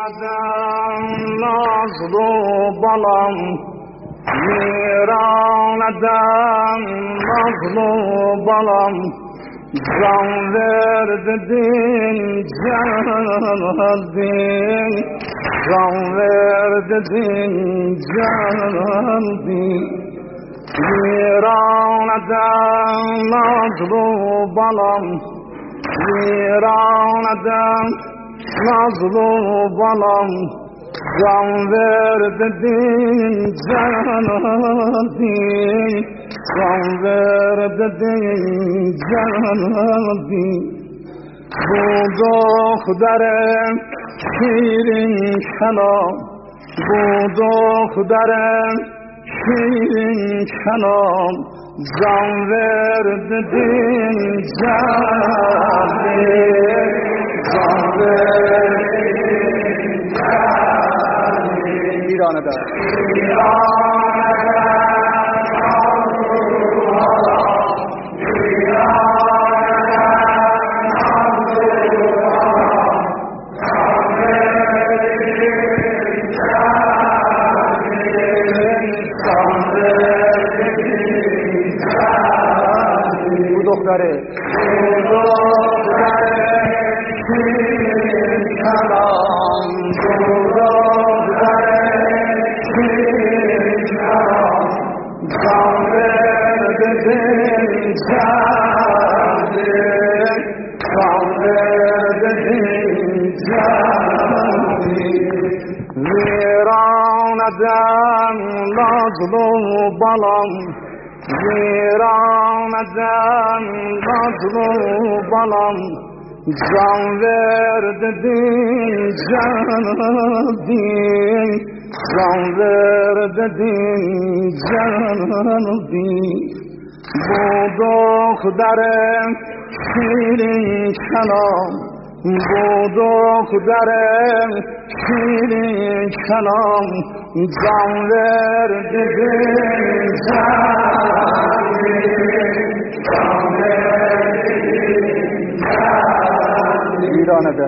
میراندم نازلو بالام، میراندم نازلو بالام، جان verdin candin، جان verdin candin. میراندم نازلو بالام، میراندم نازلو بالام، جان verdin candin، جان verdin candin. bu دخترم شیرین کلام، bu دخترم شیرین کلام، جان verdin candin، جان verdin candin. ایران دار دختره شیرین کلام، شیرین کلام، جان verdin candin، جان verdin candin. میراندم نازلو بالام، میراندم نازلو بالام، جان verdin candin، جان verdin candin. bu دخترم شیرین کلام، bu دخترم شیرین کلام، جان verdin candin، جان verdin candin. ایران ده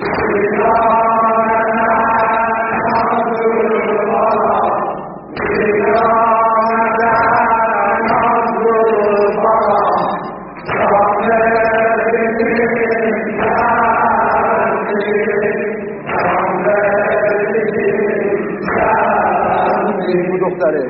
دختره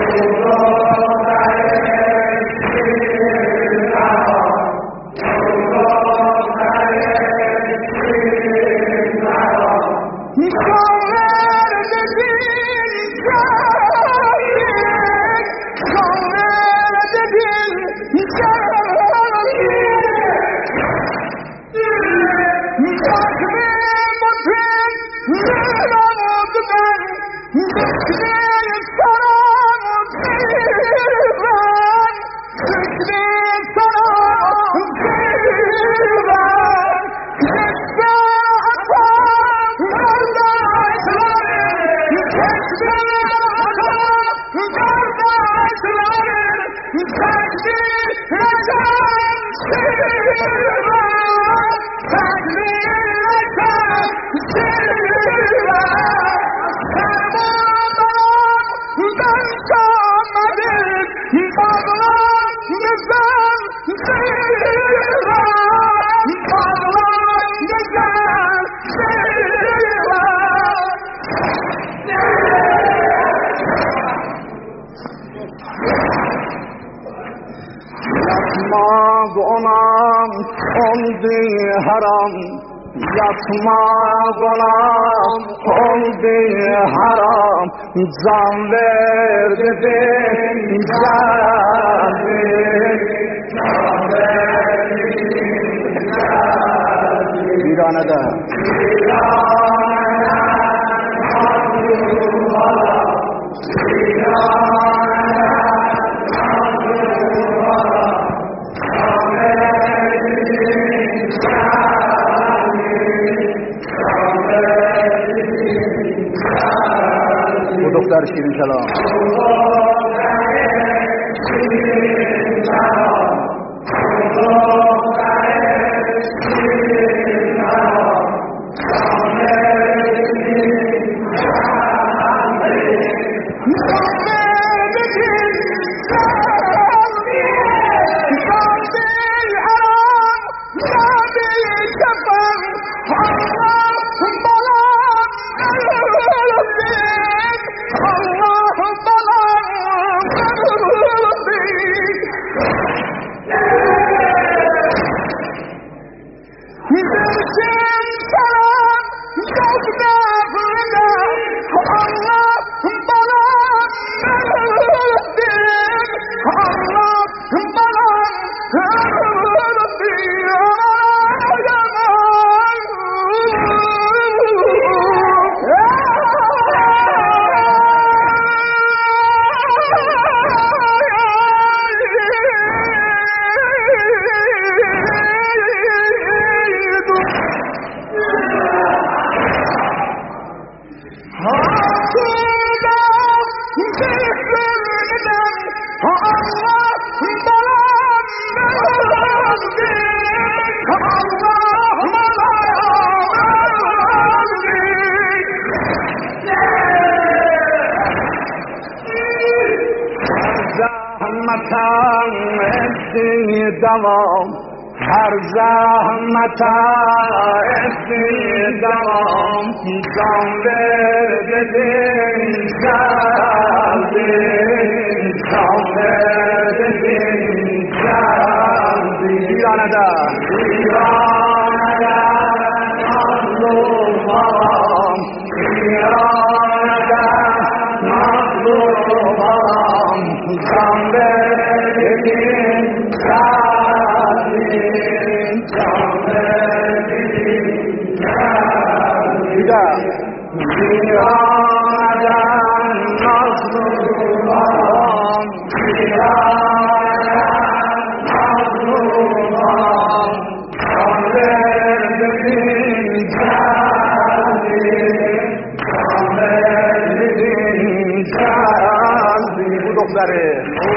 گنام oldu haram, yatma günah oldu haram, can verdin candin, can verdin candin. İran'da bu doktor şirin selam. ادی دوام هر زحمت ادی دوام جان بده جلدی جان بده جلدی ایرانده ایرانده مظلومم ایرانده مظلومم جان بده جلدی جان بده جلدی ایرانده مظلومم ایرانده مظلومم جان بده دختره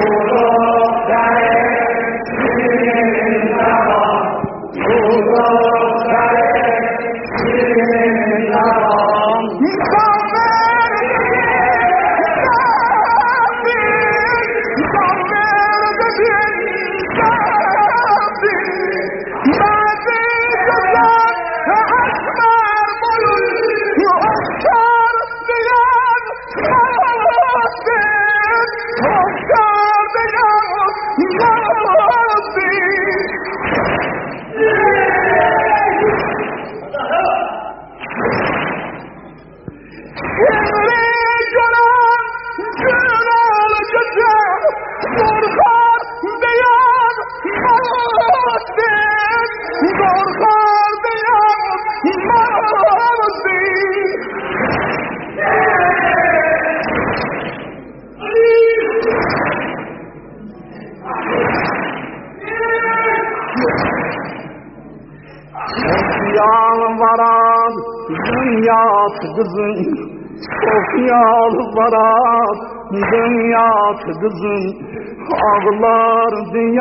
varad dünyat kızın çok yalvarad dünyat kızın ağlar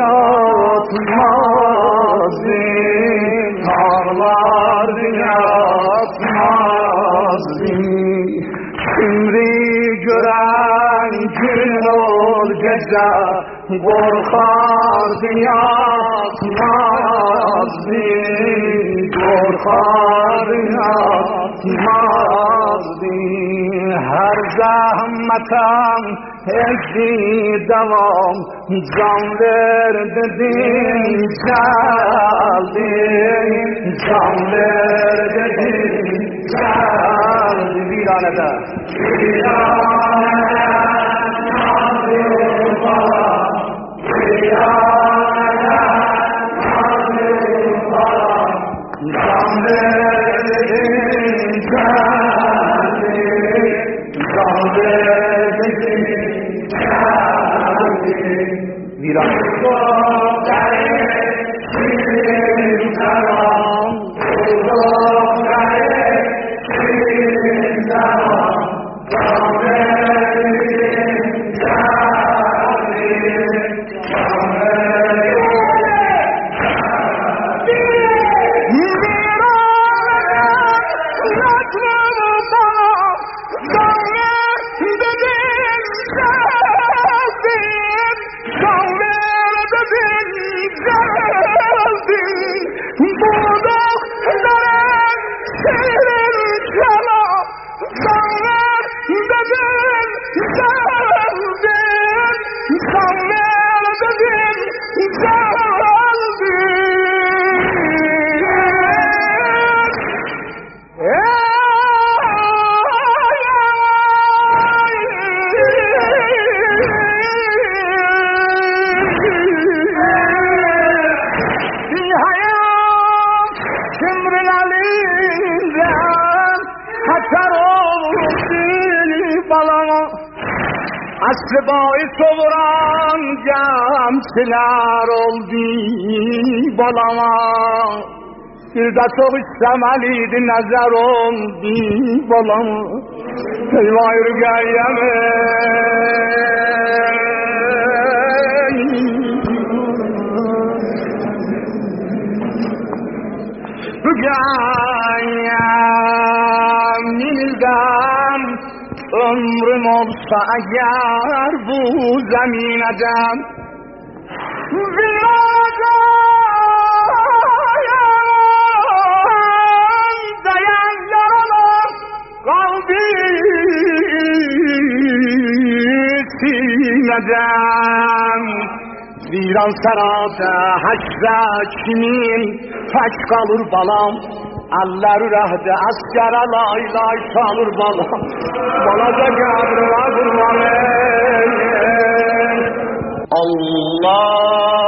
diyatmazın ağlar diyatmazın şimdi gören gün ol gece korkar diyatmazın korkar yatmazdı her zahmetem ezi devam can verdin geldi can verdin geldi viranede viranede aslı bois sovuran gemçiler oldu balama bir de çok istemeliydi nazar oldu balama eyvah yürüyeme Rügayeminizden ömrüm olsa eğer bu zemineden bilmeden Viran sarada haşra kimin tek kalır balam Eller ürehde askere lay lay çalır balam Balaca kabrına kurban Allah